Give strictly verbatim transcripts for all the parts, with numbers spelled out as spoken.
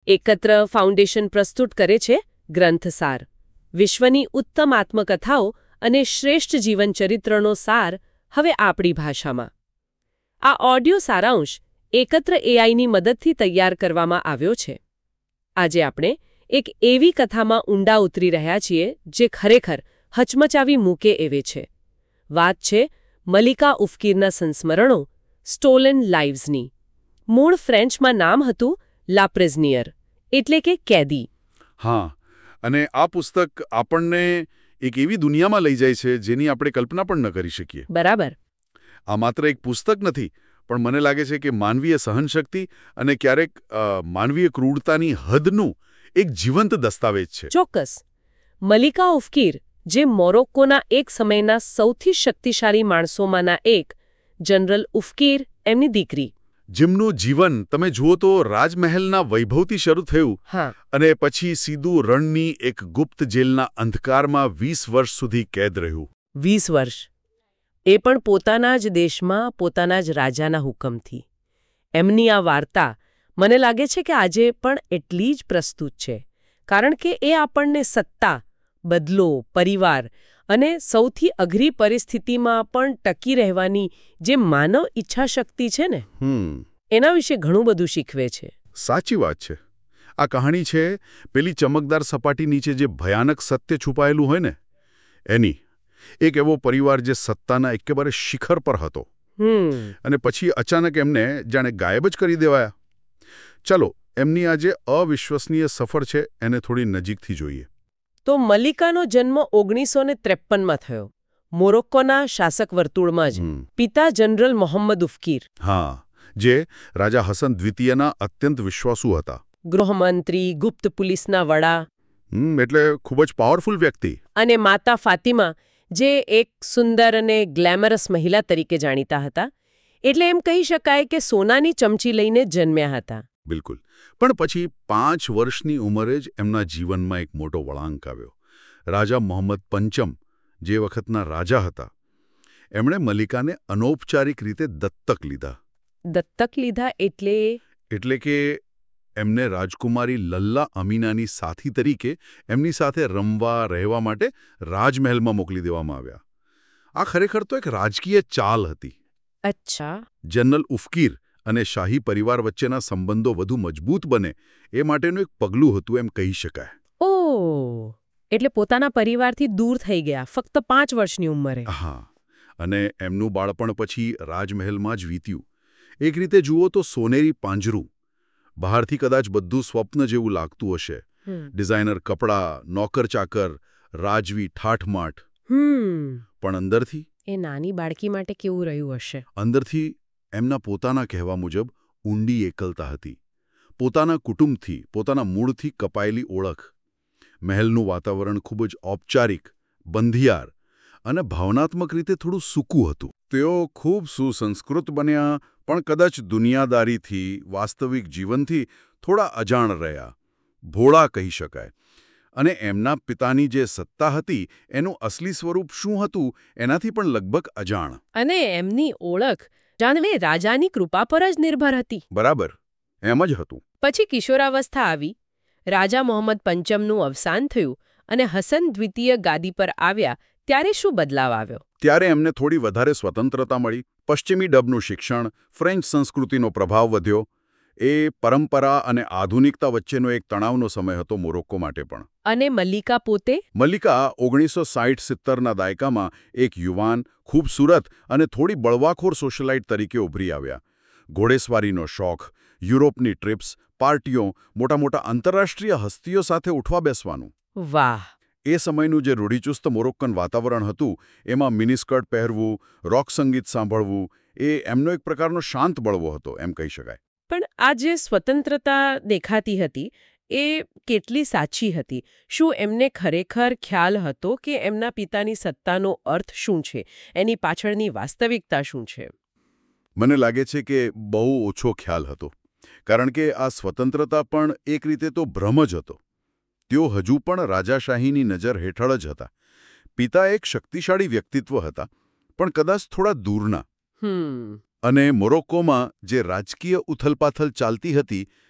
એકત્ર ફાઉન્ડેશન પ્રસ્તુત કરે છે ગ્રંથસાર, વિશ્વની ઉત્તમ આત્મકથાઓ અને શ્રેષ્ઠ જીવનચરિત્રનો સાર હવે આપણી ભાષામાં. આ ઓડિયો સારાંશ એકત્ર એઆઈની મદદથી તૈયાર કરવામાં આવ્યો છે. આજે આપણે એક એવી કથામાં ઊંડા ઉતરી રહ્યા છીએ જે ખરેખર હચમચાવી મૂકે એવે છે. વાત છે મલિકા ઉફકીરના સંસ્મરણો, સ્ટોલન લાઇવ્સની. મૂળ ફ્રેન્ચમાં નામ હતું લા પ્રિઝનિયર, એટલે કે કેદી. હા, અને આ પુસ્તક આપણને એક એવી દુનિયામાં લઈ જાય છે જેની આપણે કલ્પના પણ ન કરી શકીએ. બરાબર. આ માત્ર એક પુસ્તક નથી, પણ મને લાગે છે કે માનવીય સહનશક્તિ અને ક્યારેક માનવીય ક્રૂરતાની હદનું એક જીવંત દસ્તાવેજ છે. ચોક્કસ. મલિકા ઉફકીર, જે મોરોક્કોના એક સમયના સૌથી શક્તિશાળી માણસોમાંના એક, જનરલ ઉફકીર એમની દીકરી, જેમનું જીવન તમે જુઓ તો રાજમહેલના વૈભવથી શરૂ થયું અને પછી સીધું રણની એક ગુપ્ત જેલના અંધકારમાં વીસ વર્ષ સુધી કેદ રહ્યું. વીસ વર્ષ, એ પણ પોતાના જ દેશમાં પોતાના જ રાજાના હુકમથી. એમની આ વાર્તા મને લાગે છે કે આજે પણ એટલી જ પ્રસ્તુત છે, કારણ કે એ આપણને સત્તા, બદલો, પરિવાર અને સૌથી અઘરી પરિસ્થિતિમાં પણ ટકી રહેવાની જે માનવ ઈચ્છાશક્તિ છે ને, એના વિશે ઘણું બધું શીખવે છે. સાચી વાત છે. આ કહાણી છે પેલી ચમકદાર સપાટી નીચે જે ભયાનક સત્ય છુપાયેલું હોય ને એની. એક એવો પરિવાર જે સત્તાના એકેબારે શિખર પર હતો અને પછી અચાનક એમને જાણે ગાયબ જ કરી દેવાયા. ચલો, એમની આ જે અવિશ્વસનીય સફર છે એને થોડી નજીકથી જોઈએ. તો મલિકાનો જન્મ ઓગણીસો ને ત્રેપનમાં થયો, મોરોક્કોના શાસક વર્તુળમાં જ. પિતા જનરલ મોહમ્મદ ઉફકીર. હા, જે રાજા હસન દ્વિતીયના અત્યંત વિશ્વાસુ હતા. ગૃહમંત્રી, ગુપ્ત પોલીસના વડા. હમ એટલે ખૂબ જ પાવરફુલ વ્યક્તિ. અને માતા ફાતિમા, જે એક સુંદર અને ગ્લેમરસ મહિલા તરીકે જાણીતા હતા. એટલે એમ કહી શકાય કે સોનાની ચમચી લઈને જન્મ્યા હતા. બિલકુલ. પણ પછી પાંચ વર્ષની ઉંમરે જ એમના જીવનમાં એક મોટો વળાંક આવ્યો. રાજા મોહમ્મદ પંચમ, જે વખતના રાજા હતા, એમણે મલિકાને અનૌપચારિક રીતે દત્તક લીધા. દત્તક લીધા એટલે? એટલે કે એમને રાજકુમારી લલ્લા અમીનાની સાથી તરીકે એમની સાથે રમવા, રહેવા માટે રાજમહેલમાં મોકલી દેવામાં આવ્યા. આ ખરેખર તો એક રાજકીય ચાલ હતી. અચ્છા. જનરલ ઉફકીર અને શાહી પરિવાર વચ્ચેના સંબંધો વધુ મજબૂત બને એ માટેનું એક પગલું હતું એમ કહી શકાય. ઓહ, એટલે પોતાના પરિવારથી દૂર થઈ ગયા ફક્ત પાંચ વર્ષની ઉંમરે. હા, અને એમનું બાળપણ પછી રાજમહેલમાં જ વીત્યું. એક રીતે જુઓ તો સોનેરી પાંજરું. બહારથી કદાચ બધું સ્વપ્ન જેવું લાગતું હશે. ડિઝાઇનર કપડાં, નોકર ચાકર, રાજવી ઠાઠમાઠ. પણ અંદરથી? એ નાની બાળકી માટે કેવું રહ્યું હશે? અંદરથી એમના પોતાના કહેવા મુજબ ઊંડી એકલતા હતી. પોતાના કુટુંબથી, પોતાના મૂળથી કપાયેલી ઓળખ. મહેલનું વાતાવરણ ખૂબ જ ઔપચારિક, બંધિયાર અને ભાવનાત્મક રીતે થોડું સૂકું હતું. તેઓ ખૂબ સુસંસ્કૃત બન્યા, પણ કદાચ દુનિયાદારીથી, વાસ્તવિક જીવનથી થોડા અજાણ રહ્યા. ભોળા કહી શકાય. અને એમના પિતાની જે સત્તા હતી એનું અસલી સ્વરૂપ શું હતું એનાથી પણ લગભગ અજાણ. અને એમની ઓળખ જાણવે રાજાની કૃપા પર જ નિર્ભર હતી. બરાબર, એમ જ હતું. પછી કિશોરાવસ્થા આવી. રાજા મોહમ્મદ પંચમનું અવસાન થયું અને હસન દ્વિતીય ગાદી પર આવ્યા. ત્યારે શું બદલાવ આવ્યો? ત્યારે એમને થોડી વધારે સ્વતંત્રતા મળી. પશ્ચિમી ડબનું શિક્ષણ, ફ્રેન્ચ સંસ્કૃતિનો પ્રભાવ વધ્યો. એ પરંપરા અને આધુનિકતા વચ્ચેનો એક તણાવનો સમય હતો મોરોક્કો માટે પણ. અને મલિકા પોતે? મલિકા ઓગણીસો સાઠ સિત્તરના દાયકામાં એક યુવાન, ખૂબસૂરત અને થોડી બળવાખોર સોશિયલાઇટ તરીકે ઉભરી આવ્યા. ઘોડેસવારીનો શોખ, યુરોપની ટ્રીપ્સ, પાર્ટીઓ, મોટા મોટા આંતરરાષ્ટ્રીય હસ્તીઓ સાથે ઉઠવા બેસવાનું. વાહ! એ સમયનું જે રૂઢિચુસ્ત મોરોક્કન વાતાવરણ હતું એમાં મિનિસ્કર્ટ પહેરવું, રોક સંગીત સાંભળવું, એ એમનો એક પ્રકારનો શાંત બળવો હતો એમ કહી શકાય. પણ આ જે સ્વતંત્રતા દેખાતી હતી એ કેટલી સાચી હતી? શું એમને ખરેખર ખ્યાલ હતો કે એમના પિતાની સત્તાનો અર્થ શું છે, એની પાછળની વાસ્તવિકતા શું છે? મને લાગે છે કે બહુ ઓછો ખ્યાલ હતો, કારણ કે આ સ્વતંત્રતા પણ એક રીતે તો ભ્રમ જ હતો. તેઓ હજુ પણ રાજાશાહીની નજર હેઠળ જ હતા. પિતા એક શક્તિશાળી વ્યક્તિત્વ હતા, પણ કદાચ થોડા દૂરના. અને મોરોક્કોમાં જે રાજકીય ઉથલપાથલ ચાલતી હતી,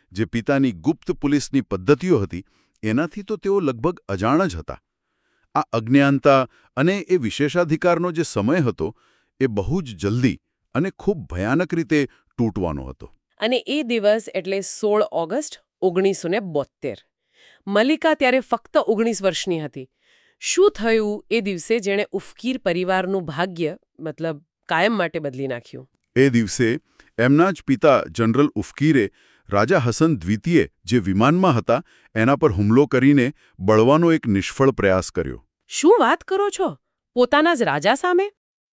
જે પિતાની ગુપ્ત પોલીસની પદ્ધતિઓ હતી એનાથી તો તેઓ લગભગ અજાણ જ હતા. આ અજ્ઞાનતા અને એ વિશેષાધિકારનો જે સમય હતો એ બહુ જ જલ્દી અને ખૂબ ભયાનક રીતે તૂટવાનો હતો. અને એ દિવસ એટલે સોળ ઓગસ્ટ ઓગણીસો ને બોતેર. મલ્લિકા ત્યારે ફક્ત ઓગણીસ વર્ષની હતી. શું થયું એ દિવસે જેણે ઉફકીર પરિવારનું ભાગ્ય મતલબ કાયમ માટે બદલી નાખ્યું? એ દિવસે એમના જ પિતા જનરલ ઉફકીરે રાજા હસન દ્વિતીય જે વિમાનમાં હતા એના પર હુમલો કરીને બળવાનો એક નિષ્ફળ પ્રયાસ કર્યો. શું વાત કરો છો? પોતાના જ રાજા સામે?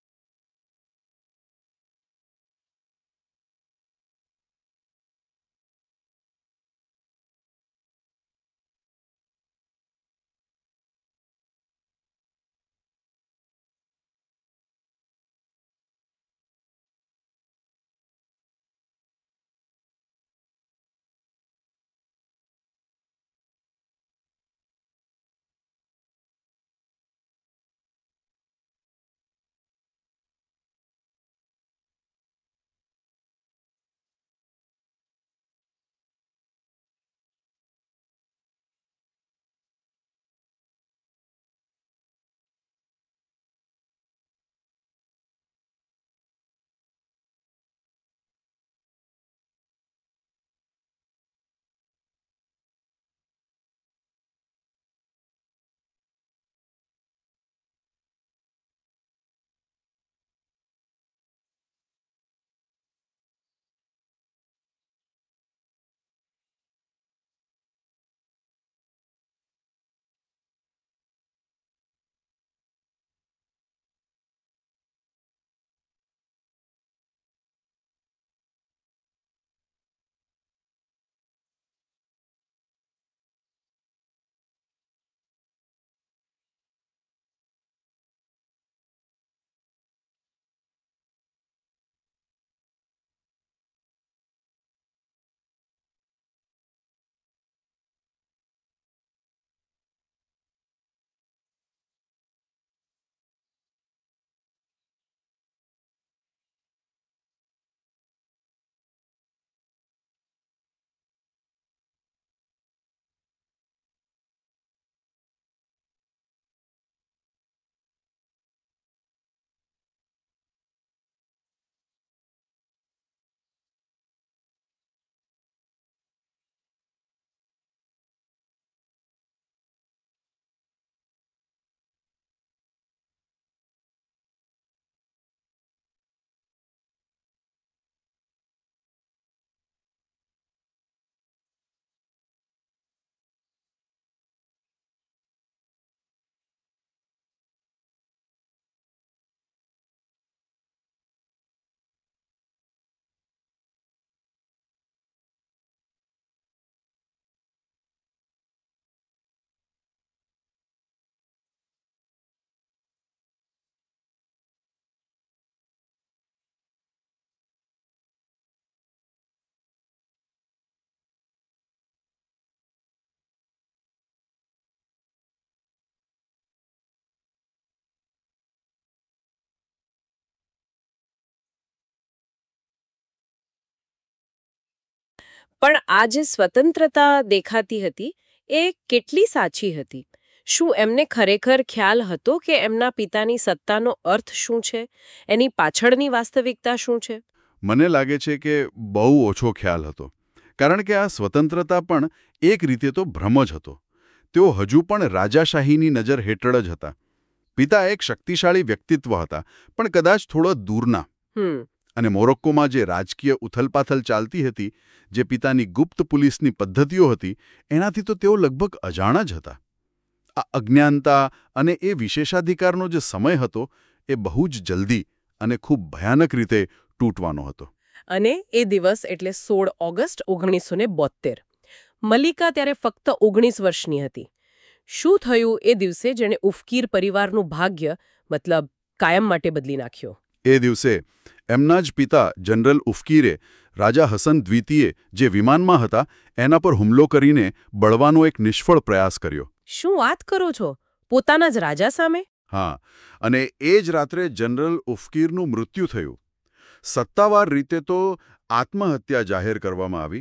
પણ આ જે સ્વતંત્રતા દેખાતી હતી એ કેટલી સાચી હતી? શું એમને ખરેખર ખ્યાલ હતો કે એમના પિતાની સત્તાનો અર્થ શું છે? એની પાછળની વાસ્તવિકતા શું છે? મને લાગે છે કે બહુ ઓછો ખ્યાલ હતો. કારણ કે આ સ્વતંત્રતા પણ એક રીતે તો ભ્રમ જ હતો. તેઓ હજુ પણ રાજાશાહીની નજર હેઠળ જ હતા. પિતા એક શક્તિશાળી વ્યક્તિત્વ હતા, પણ કદાચ થોડો દૂરના. હમ અને મોરોક્કોમાં જે રાજકીય ઉથલપાથલ ચાલતી હતી, જે પિતાની ગુપ્ત પોલીસની પદ્ધતિઓ હતી, એનાથી તો તેઓ લગભગ અજાણ જ હતા. આ અજ્ઞાનતા અને એ વિશેષાધિકારનો જે સમય હતો એ બહુ જ જલ્દી અને ખૂબ ભયાનક રીતે તૂટવાનો હતો. અને એ દિવસ એટલે સોળ ઓગસ્ટ ઓગણીસો ને બોતેર. મલ્લિકા ત્યારે ફક્ત ઓગણીસ વર્ષની હતી. શું થયું એ દિવસે જેણે ઉફકીર પરિવારનું ભાગ્ય મતલબ કાયમ માટે બદલી નાખ્યો? એ દિવસે એમના જ પિતા જનરલ ઉફકીરે રાજા હસન દ્વિતીય જે વિમાનમાં હતા એના પર હુમલો કરીને બળવાનો એક નિષ્ફળ પ્રયાસ કર્યો. શું વાત કરો છો? પોતાના જ રાજા સામે? હા, અને એ જ રાત્રે જનરલ ઉફકીરનું મૃત્યુ થયું. સત્તાવાર રીતે તો આત્મહત્યા જાહેર કરવામાં આવી,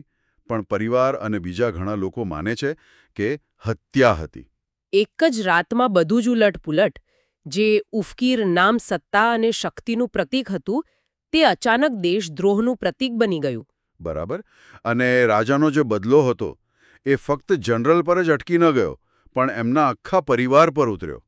પણ પરિવાર અને બીજા ઘણા લોકો માને છે કે હત્યા હતી. એક જ રાતમાં બધું જ ઉલટપુલટ. જે ઉફકીર નામ સત્તા અને શક્તિનું પ્રતીક હતું તે અચાનક દેશદ્રોહનું પ્રતીક બની ગયું. બરાબર. અને રાજાનો જે બદલો હતો એ ફક્ત જનરલ પર જ અટકી ન ગયો, પણ એમના આખા પરિવાર પર ઉતર્યો.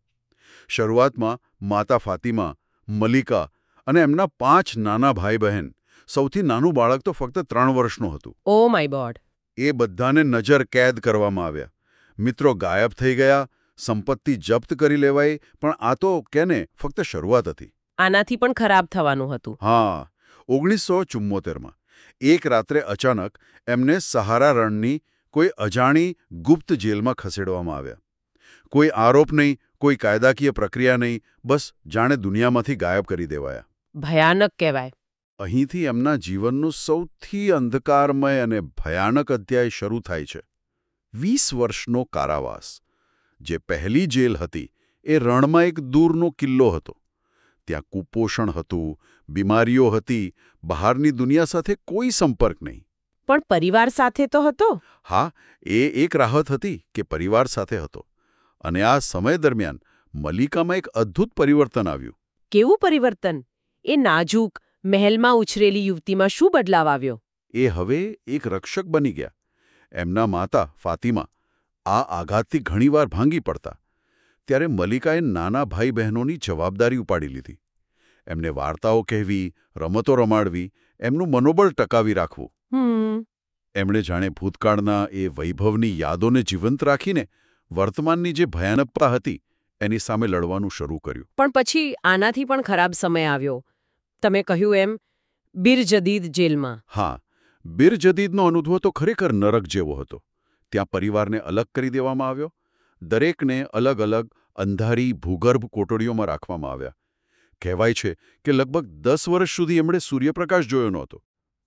શરૂઆતમાં માતા ફાતિમા, મલિકા અને એમના પાંચ નાના ભાઈ બહેન, સૌથી નાનું બાળક તો ફક્ત ત્રણ વર્ષનું હતું. Oh my God. એ બધાને નજર કેદ કરવામાં આવ્યા. મિત્રો ગાયબ થઈ ગયા, સંપત્તિ જપ્ત કરી લેવાઈ, પણ આ તો કેને ફક્ત શરૂઆત હતી. આનાથી પણ ખરાબ થવાનું હતું. હા. ઓગણીસો ચુમ્મોતેરમાં એક રાત્રે અચાનક એમને સહારા રણની કોઈ અજાણી ગુપ્ત જેલમાં ખસેડવામાં આવ્યા. કોઈ આરોપ નહીં, કોઈ કાયદાકીય પ્રક્રિયા નહીં, બસ જાણે દુનિયામાંથી ગાયબ કરી દેવાયા. ભયાનક કહેવાય. અહીંથી એમના જીવનનું સૌથી અંધકારમય અને ભયાનક અધ્યાય શરૂ થાય છે. વીસ વર્ષનો કારાવાસ. જે પહેલી જેલ હતી એ રણમાં એક દૂરનો કિલ્લો હતો. ત્યાં કુપોષણ હતું, બીમારીઓ હતી, બહારની દુનિયા સાથે કોઈ સંપર્ક નહીં. પણ પરિવાર સાથે તો હતો. હા, એ એક રાહત હતી કે પરિવાર સાથે હતો. અને આ સમય દરમિયાન મલિકામાં એક અદ્ભુત પરિવર્તન આવ્યું. કેવું પરિવર્તન? એ નાજુક, મહેલમાં ઉછરેલી યુવતીમાં શું બદલાવ આવ્યો? એ હવે એક રક્ષક બની ગયા. એમના માતા ફાતિમા આ આઘાતથી ઘણીવાર ભાંગી પડતા. ત્યારે મલિકાએ નાના ભાઈ બહેનોની જવાબદારી ઉપાડી લીધી. એમને વાર્તાઓ કહેવી, રમતો રમાડવી, એમનું મનોબળ ટકાવી રાખવું. હમ એમણે જાણે ભૂતકાળના એ વૈભવની યાદોને જીવંત રાખીને વર્તમાનની જે ભયાનકતા હતી એની સામે લડવાનું શરૂ કર્યું. પણ પછી આનાથી પણ ખરાબ સમય આવ્યો. તમે કહ્યું એમ, બિર જદીદ જેલમાં. હા, બિર જદીદનો અનુભવ તો ખરેખર નરક જેવો હતો. ત્યાં પરિવારને અલગ કરી દેવામાં આવ્યો. દરેકને અલગ અલગ અંધારી ભૂગર્ભ કોટડીઓમાં રાખવામાં આવ્યા. કહેવાય છે કે લગભગ દસ વર્ષ સુધી એમણે સૂર્યપ્રકાશ જોયો નહોતો.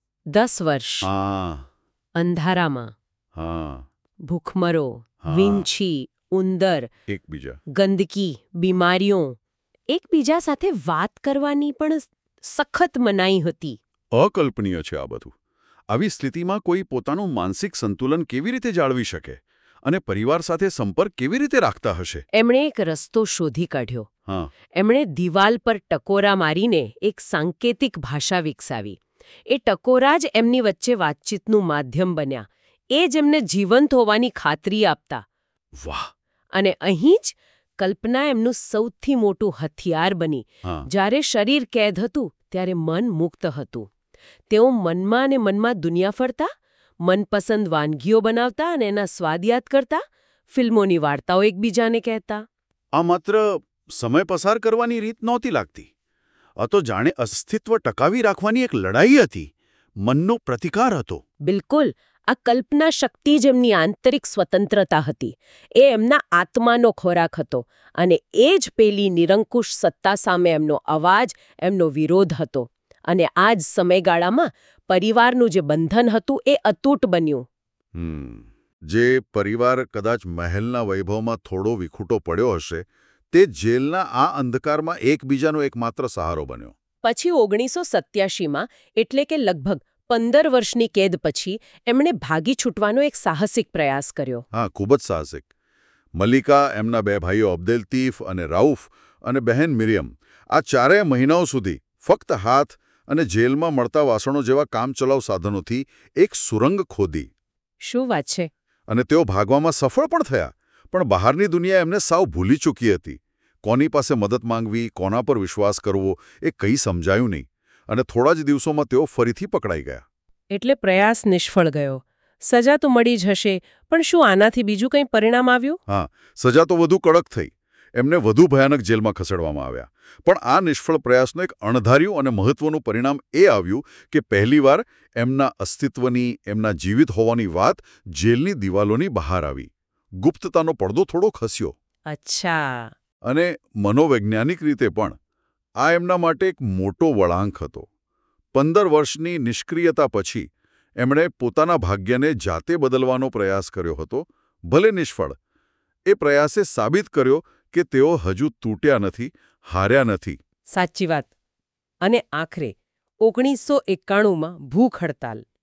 દસ વર્ષ હા અંધારામાં. હા ભૂખમરો, હા. વીંછી, ઉંદર, એકબીજા ગંદકી, બીમારીઓ. એકબીજા સાથે વાત કરવાની પણ સખત મનાઈ હતી. અકલ્પનીય છે આ બધું. આવી સ્થિતિમાં કોઈ પોતાનું માનસિક સંતુલન કેવી રીતે જાળવી શકે અને પરિવાર સાથે સંપર્ક કેવી રીતે રાખતા હશે? એમણે એક રસ્તો શોધી કાઢ્યો. હા એમણે દિવાલ પર ટકોરા મારીને એક સાંકેતિક ભાષા વિકસાવી. એ ટકોરા જ એમની વચ્ચે વાતચીતનું માધ્યમ બન્યા. એ જ એમને જીવંત હોવાની ખાતરી આપતા. વાહ. અને અહીં જ કલ્પના એમનું સૌથી મોટું હથિયાર બની. હા જ્યારે શરીર કેદ હતું ત્યારે મન મુક્ત હતું. તેઓ મનમાં અને મનમાં દુનિયા ફરતા, મનપસંદ વાનગીઓ બનાવતા અને એના સ્વાદ યાદ કરતા, ફિલ્મોની વાર્તાઓ એકબીજાને કહેતા. આ માત્ર સમય પસાર કરવાની રીત નહોતી લાગતી. આ તો જાણે અસ્તિત્વ ટકાવી રાખવાની એક લડાઈ હતી. મનનો પ્રતિકાર હતો. બિલકુલ. આ કલ્પના શક્તિ જ એમની આંતરિક સ્વતંત્રતા હતી. એ એમના આત્માનો ખોરાક હતો. અને એ જ પેલી નિરંકુશ સત્તા સામે એમનો અવાજ, એમનો વિરોધ હતો. અને આ જ સમયગાળામાં પરિવારનું જે બંધન હતું એ અતૂટ બન્યું. હમ જે પરિવાર કદાચ મહેલના વૈભવમાં થોડો વિખૂટો પડ્યો હશે, તે જેલના આ અંધકારમાં એકબીજાનો એકમાત્ર સહારો બન્યો. પછી ઓગણીસો સત્યાસીમાં એટલે કે લગભગ પંદર વર્ષની કેદ પછી એમણે ભાગી છૂટવાનો એક સાહસિક પ્રયાસ કર્યો. હા, ખૂબ જ સાહસિક. મલિકા, એમના બે ભાઈઓ અબ્દેલતીફ અને રાઉફ અને બહેન મિરિયમ આ ચારેય મહિનાઓ સુધી ફક્ત હાથ અને જેલમાં મળતા વાસણો જેવા કામચલાઉ સાધનોથી એક સુરંગ ખોદી. શું વાત છે! અને તેઓ ભાગવામાં સફળ પણ થયા. પણ બહારની દુનિયા એમને સાવ ભૂલી ચૂકી હતી. કોની પાસે મદદ માંગવી, કોના પર વિશ્વાસ કરવો, એ કંઈ સમજાયું નહીં. અને થોડા જ દિવસોમાં તેઓ ફરીથી પકડાઈ ગયા. એટલે પ્રયાસ નિષ્ફળ ગયો. સજા તો મળી જ હશે, પણ શું આનાથી બીજું કંઈ પરિણામ આવ્યું? હા, સજા તો વધુ કડક થઈ. એમને વધુ ભયાનક જેલમાં ખસેડવામાં આવ્યા. પણ આ નિષ્ફળ પ્રયાસનું એક અણધાર્યું અને મહત્વનું પરિણામ એ આવ્યું કે પહેલીવાર એમના અસ્તિત્વની, એમના જીવિત હોવાની વાત જેલની દિવાલોની બહાર આવી. ગુપ્તતાનો પડદો થોડો ખસ્યો. અચ્છા. અને મનોવૈજ્ઞાનિક રીતે પણ આ એમના માટે એક મોટો વળાંક હતો. પંદર વર્ષની નિષ્ક્રિયતા પછી એમણે પોતાના ભાગ્યને જાતે બદલવાનો પ્રયાસ કર્યો હતો, ભલે નિષ્ફળ. એ પ્રયાસે સાબિત કર્યો કે તેઓ હજુ તૂટ્યા નથી, હાર્યા નથી. સાચી વાત. અને આખરે ઓગણીસો એકાણુંમાં ભૂખ હડતાલ.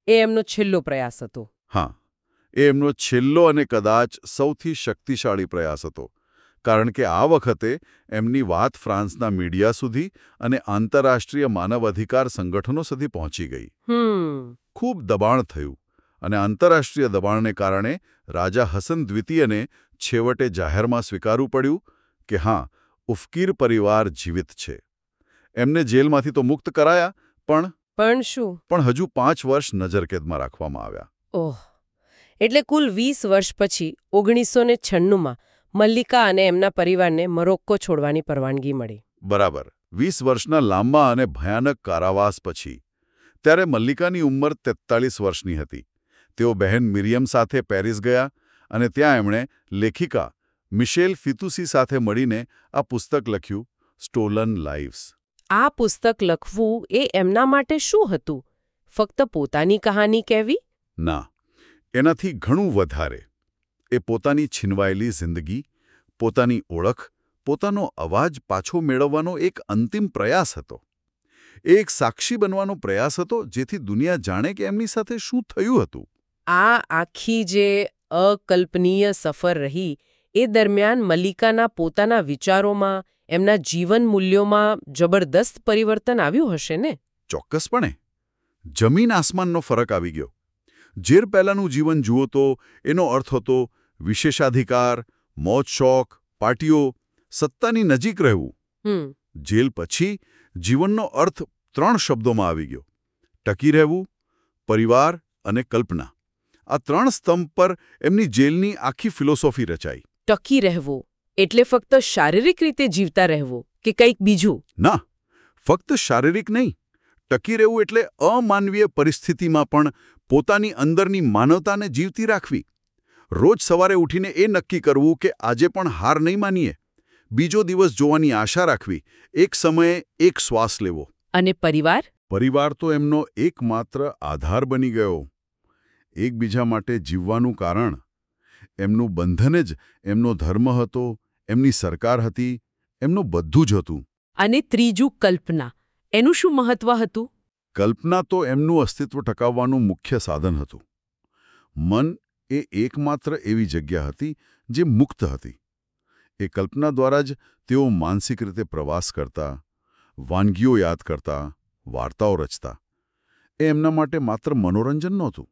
એ એમનો છેલ્લો પ્રયાસ હતો. હા, એ એમનો છેલ્લો અને કદાચ સૌથી શક્તિશાળી પ્રયાસ હતો, કારણ કે આ વખતે એમની વાત ફ્રાન્સના મીડિયા સુધી અને આંતરરાષ્ટ્રીય માનવ અધિકાર સંગઠનો સુધી પહોંચી ગઈ. હમ ખૂબ દબાણ થયું અને આંતરરાષ્ટ્રીય દબાણને કારણે રાજા હસન દ્વિતીયને છેવટે જાહેરમાં સ્વીકારવું પડ્યું કે હા, ઉફકીર પરિવાર જીવિત છે. એમને જેલમાંથી તો મુક્ત કરાયા, પણ પણ શું પણ હજુ પાંચ વર્ષ નજરકેદમાં રાખવામાં આવ્યા. ઓહ, એટલે કુલ વીસ વર્ષ પછી ઓગણીસો ને છન્નુંમાં મલ્લિકા અને એમના પરિવારને મોરોક્કો છોડવાની પરવાનગી મળી. બરાબર. વીસ વર્ષના લાંબા અને ભયાનક કારાવાસ પછી. ત્યારે મલ્લિકાની ઉંમર તેતાલીસ વર્ષની હતી. તેઓ બહેન મિરિયમ સાથે પેરિસ ગયા અને ત્યાં એમણે લેખિકા મિશેલ ફિતુસી સાથે મળીને આ પુસ્તક લખ્યું, સ્ટોલન લાઇવ્સ. આ પુસ્તક લખવું એ એમના માટે શું હતું? ફક્ત પોતાની કહાની કહેવી? ના, એનાથી ઘણું વધારે. એ પોતાની છીનવાયેલી જિંદગી, પોતાની ઓળખ, પોતાનો અવાજ પાછો મેળવવાનો એક અંતિમ પ્રયાસ હતો. એ એક સાક્ષી બનવાનો પ્રયાસ હતો, જેથી દુનિયા જાણે કે એમની સાથે શું થયું હતું. આ આખી જે અકલ્પનીય સફર રહી, એ દરમિયાન મલ્લિકાના પોતાના વિચારોમાં, એમના જીવન મૂલ્યોમાં જબરદસ્ત પરિવર્તન આવ્યું હશે ને? ચોક્કસપણે. જમીન આસમાનનો ફરક આવી ગયો. જેર પહેલાંનું જીવન જુઓ તો એનો અર્થ હતો વિશેષાધિકાર, મોજ-શોખ, પાર્ટીઓ, સત્તાની નજીક રહેવું. હમ જેલ પછી જીવનનો અર્થ ત્રણ શબ્દોમાં આવી ગયો: ટકી રહેવું, પરિવાર અને કલ્પના. આ ત્રણ સ્તંભ પર એમની જેલની આખી ફિલોસોફી રચાઈ. ટકી રહેવું એટલે ફક્ત શારીરિક રીતે જીવતા રહેવું કે કંઈક બીજું? ના, ફક્ત શારીરિક નહીં. ટકી રહેવું એટલે અમાનવીય પરિસ્થિતિમાં પણ પોતાની અંદરની માનવતાને જીવતી રાખવી. રોજ સવારે ઉઠીને એ નક્કી કરવું કે આજે પણ હાર નહીં માનીએ. બીજો દિવસ જોવાની આશા રાખવી. એક સમયે એક શ્વાસ લેવો. અને પરિવાર? પરિવાર તો એમનો એકમાત્ર આધાર બની ગયો. એકબીજા માટે જીવવાનું કારણ. એમનું બંધન જ એમનો ધર્મ હતો, એમની સરકાર હતી, એમનું બધું જ હતું. અને ત્રીજું કલ્પના. એનું શું મહત્વ હતું? કલ્પના તો એમનું અસ્તિત્વ ટકાવવાનું મુખ્ય સાધન હતું. મન એ એકમાત્ર એવી જગ્યા હતી જે મુક્ત હતી. એ કલ્પના દ્વારા જ તેઓ માનસિક રીતે પ્રવાસ કરતા, વાનગીઓ યાદ કરતા, વાર્તાઓ રચતા. એ એમના માટે માત્ર મનોરંજન નહોતું.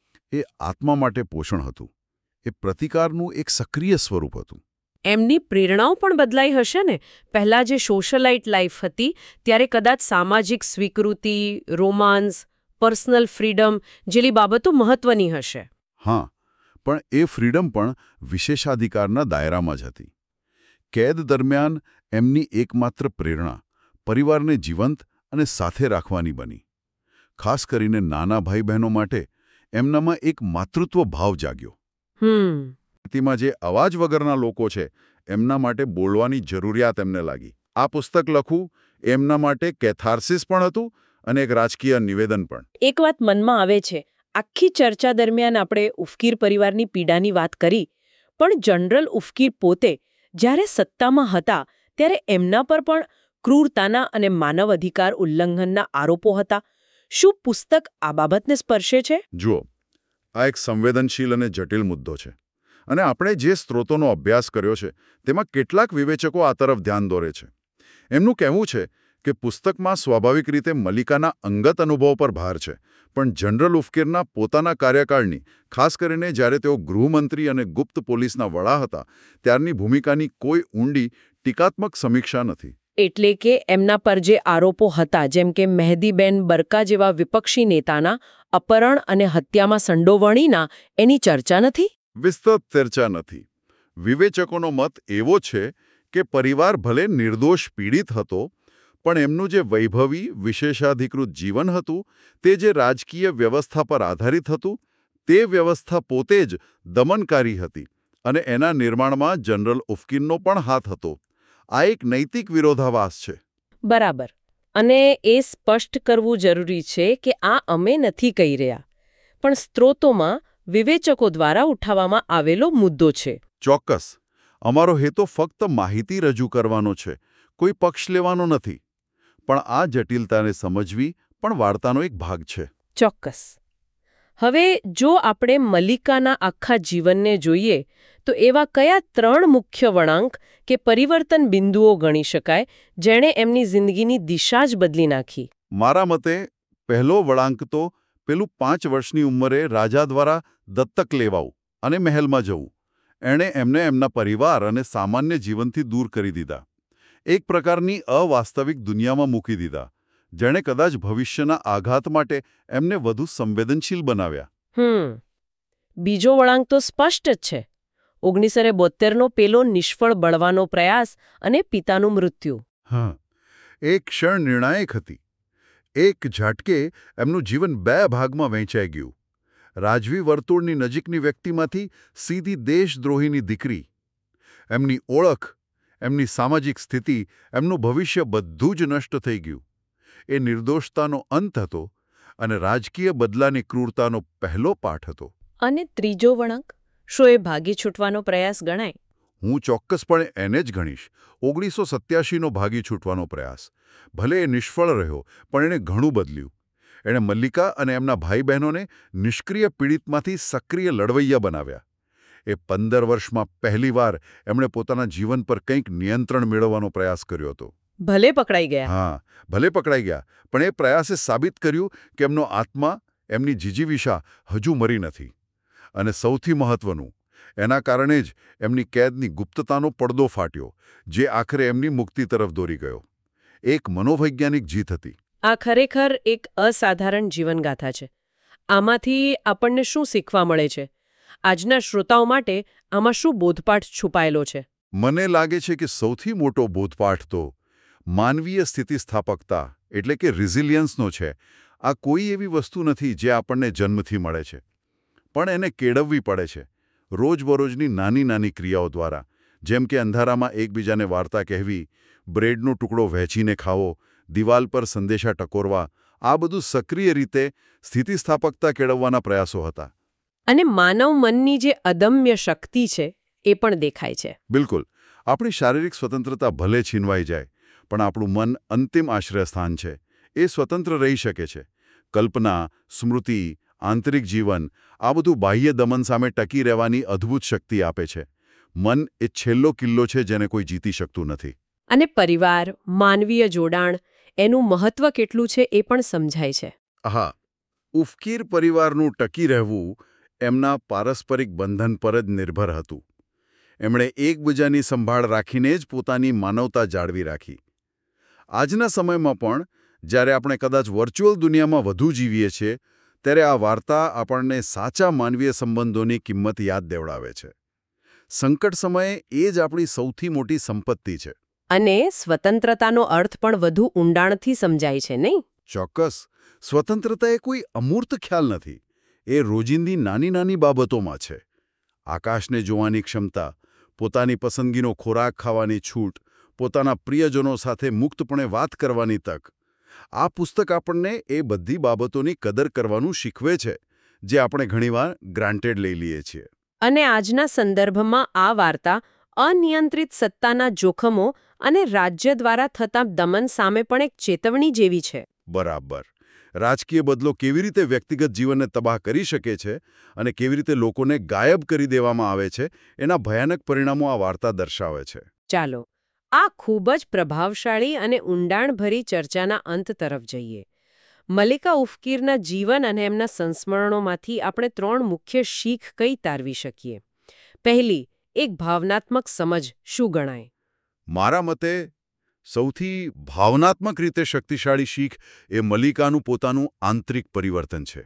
એ આત્મા માટે પોષણ હતું. એ પ્રતિકારનું એક સક્રિય સ્વરૂપ હતું. એમની પ્રેરણાઓ પણ બદલાઈ હશે ને? પહેલાં જે સોશિયલાઇટ લાઈફ હતી, ત્યારે કદાચ સામાજિક સ્વીકૃતિ, રોમાન્સ, પર્સનલ ફ્રીડમ જેવી બાબતો મહત્વની હશે. હા, પણ એ ફ્રીડમ પણ વિશેષાધિકારના દાયરામાં જ હતી. કેદ દરમિયાન એમની એકમાત્ર પ્રેરણા પરિવારને જીવંત અને સાથે રાખવાની બની. ખાસ કરીને નાના ભાઈ બહેનો માટે એમનામાં એક માતૃત્વ ભાવ જાગ્યો. હમ તેમાં જે અવાજ વગરના લોકો છે, એમના માટે બોલવાની જરૂરિયાત એમને લાગી. આ પુસ્તક લખવું એમના માટે કેથાર્સિસ પણ હતું અને એક રાજકીય નિવેદન પણ. એક વાત મનમાં આવે છે. આખી ચર્ચા દરમિયાન આપણે ઉફકીર પરિવારની પીડાની વાત કરી, પણ જનરલ ઉફકીર પોતે જ્યારે સત્તામાં હતા, ત્યારે એમના પર પણ ક્રૂરતાના અને માનવ અધિકાર ઉલ્લંઘનના આરોપો હતા. શું પુસ્તક આ બાબતને સ્પર્શે છે? જુઓ, આ એક સંવેદનશીલ અને જટિલ મુદ્દો છે. અને આપણે જે સ્ત્રોતોનો અભ્યાસ કર્યો છે, તેમાં કેટલાક વિવેચકો આ તરફ ધ્યાન દોરે છે. એમનું કહેવું છે કે પુસ્તકમાં સ્વાભાવિક રીતે મલ્લિકાના અંગત અનુભવ પર ભાર છે, પણ જનરલ ઉફકીરના પોતાના કાર્યકાળની, ખાસ કરીને જ્યારે તેઓ ગૃહમંત્રી અને ગુપ્ત પોલીસના વડા હતા, ત્યારની ભૂમિકાની કોઈ ઊંડી ટીકાત્મક સમીક્ષા નથી. એટલે કે એમના પર જે આરોપો હતા, જેમ કે મહેદીબેન બરકા જેવા વિપક્ષી નેતાના અપહરણ અને હત્યામાં સંડોવણીના, એની ચર્ચા નથી? વિસ્તૃત ચર્ચા નથી. વિવેચકોનો મત એવો છે કે પરિવાર ભલે નિર્દોષ પીડિત હતો, પણ એમનું જે વૈભવી વિશેષાધિકૃત જીવન હતું, તે જે રાજકીય વ્યવસ્થા પર આધારિત હતું, તે વ્યવસ્થા પોતે જ દમનકારી હતી અને એના નિર્માણમાં જનરલ ઉફકીરનો પણ હાથ હતો. આ એક નૈતિક વિરોધાભાસ છે. બરાબર. અને એ સ્પષ્ટ કરવું જરૂરી છે કે આ અમે નથી કહી રહ્યા, પણ સ્ત્રોતોમાં વિવેચકો દ્વારા ઉઠાવવામાં આવેલો મુદ્દો છે. ચોક્કસ. અમારો હેતુ ફક્ત માહિતી રજૂ કરવાનો છે, કોઈ પક્ષ લેવાનો નથી. પણ આ જટિલતાને સમજવી પણ વાર્તાનો એક ભાગ છે. ચોક્કસ. હવે જો આપણે મલ્લિકાના આખા જીવનને જોઈએ તો એવા કયા ત્રણ મુખ્ય વળાંક કે પરિવર્તન બિંદુઓ ગણી શકાય જેણે એમની જિંદગીની દિશા જ બદલી નાખી? મારા મતે પહેલો વળાંક તો પેલું પાંચ વર્ષની ઉંમરે રાજા દ્વારા દત્તક લેવાવું અને મહેલમાં જવું. એણે એમને એમના પરિવાર અને સામાન્ય જીવનથી દૂર કરી દીધા. એક પ્રકારની અવાસ્તવિક દુનિયામાં મૂકી દીધા, જેણે કદાચ ભવિષ્યના આઘાત માટે એમને વધુ સંવેદનશીલ બનાવ્યા. હમ બીજો વળાંક તો સ્પષ્ટ જ છે. ઓગણીસો બોતેરનો પેલો નિષ્ફળ બળવાનો પ્રયાસ અને પિતાનું મૃત્યુ. હા, એ ક્ષણ નિર્ણાયક હતી. એક ઝાટકે એમનું જીવન બે ભાગમાં વહેંચાઈ ગયું. રાજવી વર્તુળની નજીકની વ્યક્તિમાંથી સીધી દેશદ્રોહીની દીકરી. એમની ઓળખ, એમની સામાજિક સ્થિતિ, એમનું ભવિષ્ય બધું જ નષ્ટ થઈ ગયું. એ નિર્દોષતાનો અંત હતો અને રાજકીય બદલાની ક્રૂરતાનો પહેલો પાઠ હતો. અને ત્રીજો વળાંક, શું એ ભાગી છૂટવાનો પ્રયાસ ગણાય? હું ચોક્કસપણે એને જ ગણીશ. ઓગણીસો સત્યાસીનો ભાગી છૂટવાનો પ્રયાસ. ભલે એ નિષ્ફળ રહ્યો, પણ એણે ઘણું બદલ્યું. એણે મલ્લિકા અને એમના ભાઈ બહેનોને નિષ્ક્રિય પીડિતમાંથી સક્રિય લડવૈયા બનાવ્યા. એ પંદર વર્ષમાં પહેલીવાર એમણે પોતાના જીવન પર કંઈક નિયંત્રણ મેળવવાનો પ્રયાસ કર્યો હતો. ભલે પકડાઈ ગયા. હા, ભલે પકડાઈ ગયા, પણ એ પ્રયાસે સાબિત કર્યું કે એમનો આત્મા, એમની જીજીવિષા હજુ મરી નથી. અને સૌથી મહત્વનું, એના કારણે જ એમની કેદની ગુપ્તતાનો પડદો ફાટ્યો, જે આખરે એમની મુક્તિ તરફ દોરી ગયો. એક મનોવૈજ્ઞાનિક જીત હતી. આ ખરેખર એક અસાધારણ જીવનગાથા છે. આમાંથી આપણને શું શીખવા મળે છે? આજના શ્રોતાઓ માટે આમાં શું બોધપાઠ છુપાયેલો છે? મને લાગે છે કે સૌથી મોટો બોધપાઠ તો માનવીય સ્થિતિસ્થાપકતા એટલે કે રિઝિલિયન્સનો છે. આ કોઈ એવી વસ્તુ નથી જે આપણને જન્મથી મળે છે, પણ એને કેળવવી પડે છે, રોજબરોજની નાની નાની ક્રિયાઓ દ્વારા. જેમ કે અંધારામાં એકબીજાને વાર્તા કહેવી, બ્રેડનો ટુકડો વહેંચીને ખાવો, દિવાલ પર સંદેશા ટકોરવા, આ બધું સક્રિય રીતે સ્થિતિસ્થાપકતા કેળવવાના પ્રયાસો હતા. અને માનવ મનની જે અદમ્ય શક્તિ છે એ પણ દેખાય છે. બિલકુલ. આપણી શારીરિક સ્વતંત્રતા ભલે છીનવાઈ જાય, પણ આપણું મન અંતિમ આશ્રયસ્થાન છે. એ સ્વતંત્ર રહી શકે છે. કલ્પના, સ્મૃતિ, આંતરિક જીવન, આ બધું બાહ્ય દમન સામે ટકી રહેવાની અદ્ભુત શક્તિ આપે છે. મન એ છેલ્લો કિલ્લો છે જેને કોઈ જીતી શકતું નથી. અને પરિવાર, માનવીય જોડાણ, એનું મહત્વ કેટલું છે એ પણ સમજાય છે. હા, ઉફકીર પરિવારનું ટકી રહેવું એમના પારસ્પરિક બંધન પર જ નિર્ભર હતું. એમણે એકબીજાની સંભાળ રાખીને જ પોતાની માનવતા જાળવી રાખી. આજના સમયમાં પણ, જ્યારે આપણે કદાચ વર્ચ્યુઅલ દુનિયામાં વધુ જીવીએ છીએ, ત્યારે આ વાર્તા આપણને સાચા માનવીય સંબંધોની કિંમત યાદ દેવડાવે છે. સંકટ સમયે એ જ આપણી સૌથી મોટી સંપત્તિ છે. અને સ્વતંત્રતાનો અર્થ પણ વધુ ઊંડાણથી સમજાય છે, નહીં? ચોક્કસ. સ્વતંત્રતા એ કોઈ અમૂર્ત ખ્યાલ નથી. એ રોજિંદી નાની નાની બાબતોમાં છે. આકાશને જોવાની ક્ષમતા, પોતાની પસંદગીનો ખોરાક ખાવાની છૂટ, પોતાના પ્રિયજનો સાથે મુક્તપણે વાત કરવાની તક. આ પુસ્તક આપણને એ બધી બાબતોની કદર કરવાનું શીખવે છે, જે આપણે ઘણીવાર ગ્રાન્ટેડ લઈ લઈએ છીએ. અને આજના સંદર્ભમાં આ વાર્તા અનિયંત્રિત સત્તાના જોખમો અને રાજ્ય દ્વારા થતા દમન સામે પણ એક ચેતવણી જેવી છે. બરાબર. રાજકીય બદલો કેવી રીતે વ્યક્તિગત જીવનને તબાહ કરી શકે છે અને કેવી રીતે લોકોને ગાયબ કરી દેવામાં આવે છે, એના ભયાનક પરિણામો આ વાર્તા દર્શાવે છે. ચાલો, આ ખૂબ જ પ્રભાવશાળી અને ઊંડાણભરી ચર્ચાના અંત તરફ જઈએ. મલ્લિકા ઉફકીરના જીવન અને એમના સંસ્મરણોમાંથી આપણે ત્રણ મુખ્ય શીખ કઈ તારવી શકીએ? પહેલી, એક ભાવનાત્મક સમજ શું ગણાય? મારા મતે સૌથી ભાવનાત્મક રીતે શક્તિશાળી શીખ એ મલ્લિકાનું પોતાનું આંતરિક પરિવર્તન છે.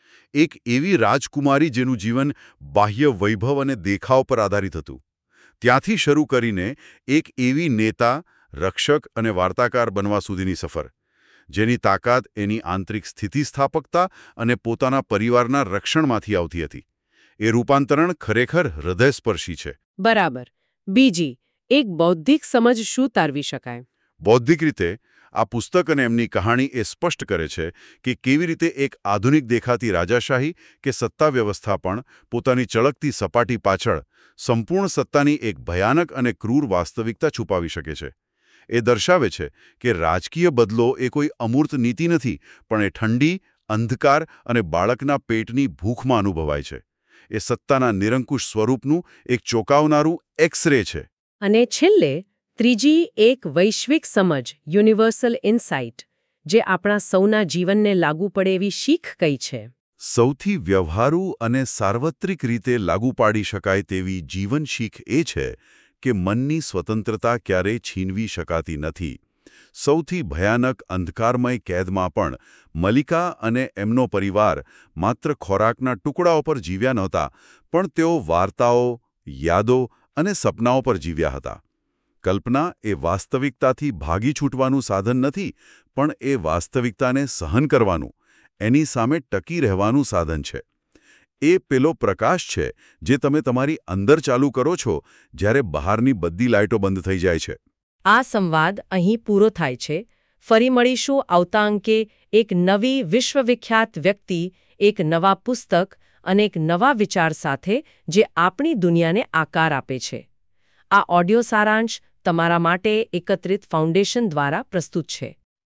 એક એવી રાજકુમારી જેનું જીવન બાહ્ય વૈભવ અને દેખાવ પર આધારિત હતું, ત્યાંથી શરૂ કરીને એક એવી નેતા, રક્ષક અને વાર્તાકાર બનવા સુધીની સફર, જેની તાકાત એની આંતરિક સ્થિતિસ્થાપકતા અને પોતાના પરિવારના રક્ષણમાંથી આવતી હતી. એ રૂપાંતરણ ખરેખર હૃદયસ્પર્શી છે. બરાબર. બીજી, એક બૌદ્ધિક સમજ શું તારવી શકાય? બૌદ્ધિક રીતે આ પુસ્તક અને એમની કહાણી એ સ્પષ્ટ કરે છે કે કેવી રીતે એક આધુનિક દેખાતી રાજાશાહી કે સત્તા વ્યવસ્થા પણ પોતાની ચળકતી સપાટી પાછળ સંપૂર્ણ સત્તાની એક ભયાનક અને ક્રૂર વાસ્તવિકતા છુપાવી શકે છે. એ દર્શાવે છે કે રાજકીય બદલો એ કોઈ અમૂર્ત નીતિ નથી, પણ એ ઠંડી, અંધકાર અને બાળકના પેટની ભૂખમાં અનુભવાય છે. એ સત્તાના નિરંકુશ સ્વરૂપનું એક ચોંકાવનારું એક્સ-રે છે. અને છેલ્લે ત્રીજી એક વૈશ્વિક સમજ, યુનિવર્સલ ઇનસાઇટ, જે આપણા સૌના જીવનને લાગુ પડે એવી શીખ કઈ છે. સૌથી વ્યવહારુ અને સાર્વત્રિક રીતે લાગુ પાડી શકાય તેવી જીવન શીખ એ છે કે મનની સ્વતંત્રતા ક્યારેય છીનવી શકાતી નથી. સૌથી ભયાનક અંધકારમય કેદમાં પણ મલ્લિકા અને એમનો પરિવાર માત્ર ખોરાકના ટુકડાઓ પર જીવ્યા નહોતા, પણ તેઓ વાર્તાઓ, યાદો અને સપનાઓ પર જીવ્યા હતા. કલ્પના એ વાસ્તવિકતાથી ભાગી છૂટવાનું સાધન નથી, પણ એ વાસ્તવિકતાને સહન કરવાનું, એની સામે ટકી રહેવાનું સાધન છે. એ પેલો પ્રકાશ છે જે તમે તમારી અંદર ચાલુ કરો છો જ્યારે બહારની બધી લાઇટો બંધ થઈ જાય છે. આ સંવાદ અહીં પૂરો થાય છે. ફરી મળીશું આવતા અંકે એક નવી વિશ્વવિખ્યાત વ્યક્તિ, એક નવા પુસ્તક અને એક નવા વિચાર સાથે જે આપણી દુનિયાને આકાર આપે છે. આ ઓડિયો સારાંશ તમારા માટે એકત્રિત ફાઉન્ડેશન દ્વારા પ્રસ્તુત છે.